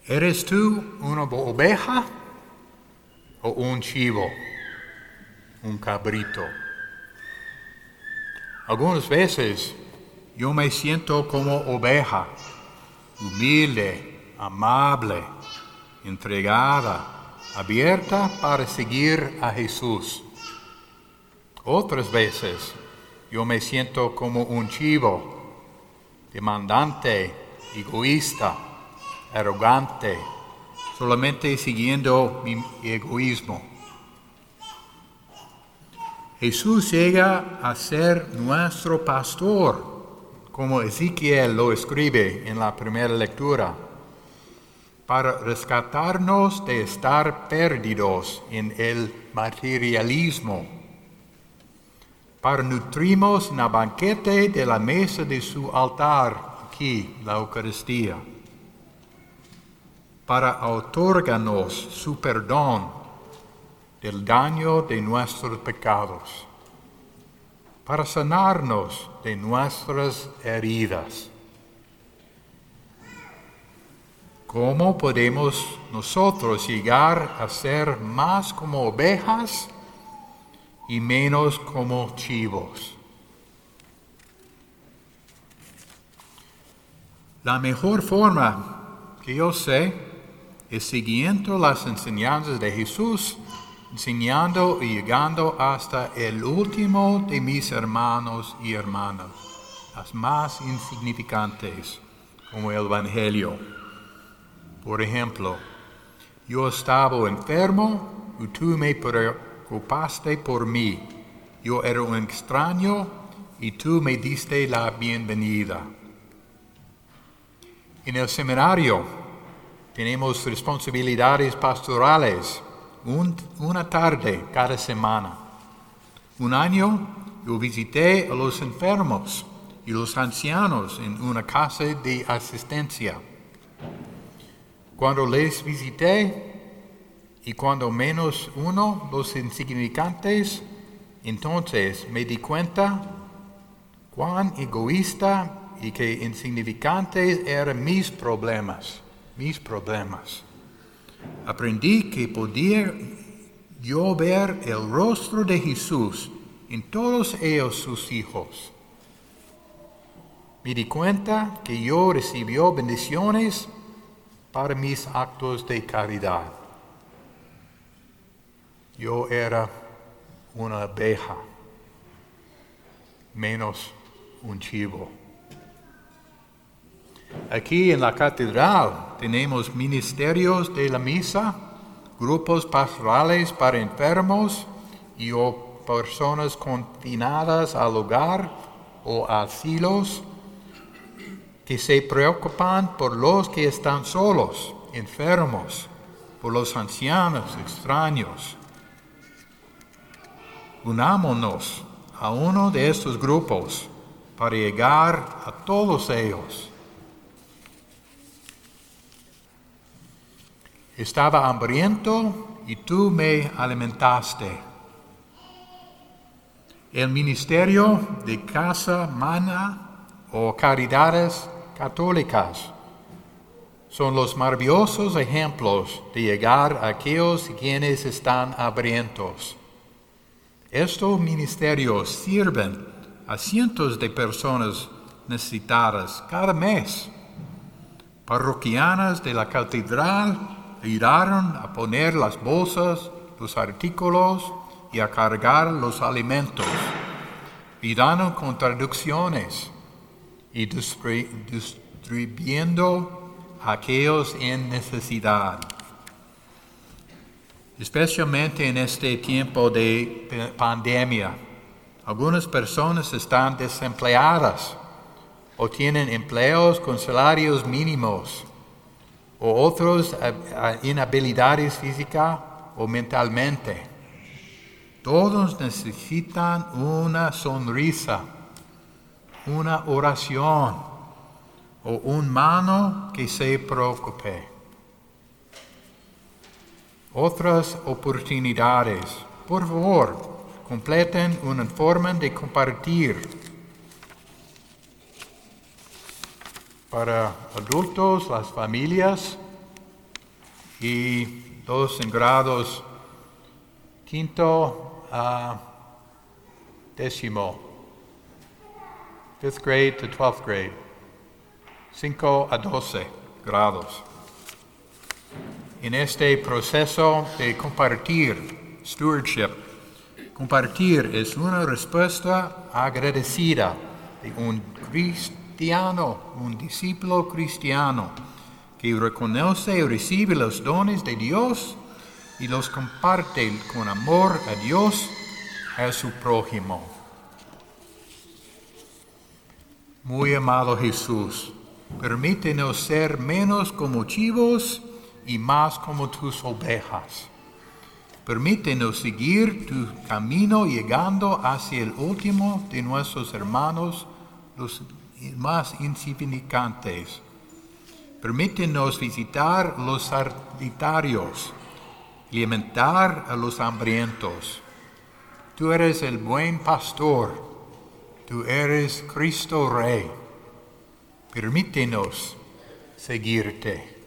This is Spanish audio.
¿Eres tú una oveja o un chivo, un cabrito? Algunas veces yo me siento como oveja, humilde, amable, entregada, abierta para seguir a Jesús. Otras veces yo me siento como un chivo, demandante, egoísta, arrogante, solamente siguiendo mi egoísmo. Jesús llega a ser nuestro pastor, como Ezequiel lo escribe en la primera lectura, para rescatarnos de estar perdidos en el materialismo, para nutrirnos en el banquete de la mesa de su altar, aquí, la Eucaristía, para otorgarnos su perdón del daño de nuestros pecados, para sanarnos de nuestras heridas. ¿Cómo podemos nosotros llegar a ser más como ovejas y menos como chivos? La mejor forma que yo sé es siguiendo las enseñanzas de Jesús, enseñando y llegando hasta el último de mis hermanos y hermanas, las más insignificantes, como el Evangelio. Por ejemplo, yo estaba enfermo y tú me preocupaste por mí. Yo era un extraño y tú me diste la bienvenida. En el seminario tenemos responsabilidades pastorales, una tarde cada semana. Un año yo visité a los enfermos y los ancianos en una casa de asistencia. Cuando les visité y cuando menos uno, los insignificantes, entonces me di cuenta cuán egoísta y que insignificantes eran mis problemas. Aprendí que podía yo ver el rostro de Jesús en todos ellos sus hijos. Me di cuenta que yo recibió bendiciones para mis actos de caridad. Yo era una oveja, menos un chivo. Aquí en la catedral tenemos ministerios de la misa, grupos pastorales para enfermos y o personas confinadas al hogar o asilos que se preocupan por los que están solos, enfermos, por los ancianos, extraños. Unámonos a uno de estos grupos para llegar a todos ellos. Estaba hambriento y tú me alimentaste. El ministerio de Casa Mana o Caridades Católicas son los maravillosos ejemplos de llegar a aquellos quienes están hambrientos. Estos ministerios sirven a cientos de personas necesitadas cada mes. Parroquianas de la catedral ayudaron a poner las bolsas, los artículos y a cargar los alimentos, ayudando con traducciones y distribuyendo a aquellos en necesidad. Especialmente en este tiempo de pandemia, algunas personas están desempleadas o tienen empleos con salarios mínimos, o otros inhabilidades física o mentalmente. Todos necesitan una sonrisa, una oración o una mano que se preocupe. Otras oportunidades. Por favor, completen una forma de compartir. Para adultos, las familias, y todos en grados quinto a décimo, 5th grade to 12th grade, 5 a 12 grados. En este proceso de compartir, stewardship, compartir es una respuesta agradecida de un cristiano, un discípulo cristiano, que reconoce y recibe los dones de Dios y los comparte con amor a Dios y a su prójimo. Muy amado Jesús, permítenos ser menos como chivos y más como tus ovejas. Permítenos seguir tu camino llegando hacia el último de nuestros hermanos, los más insignificantes. Permítenos visitar los solitarios, alimentar a los hambrientos. Tú eres el buen pastor, tú eres Cristo Rey. Permítenos seguirte.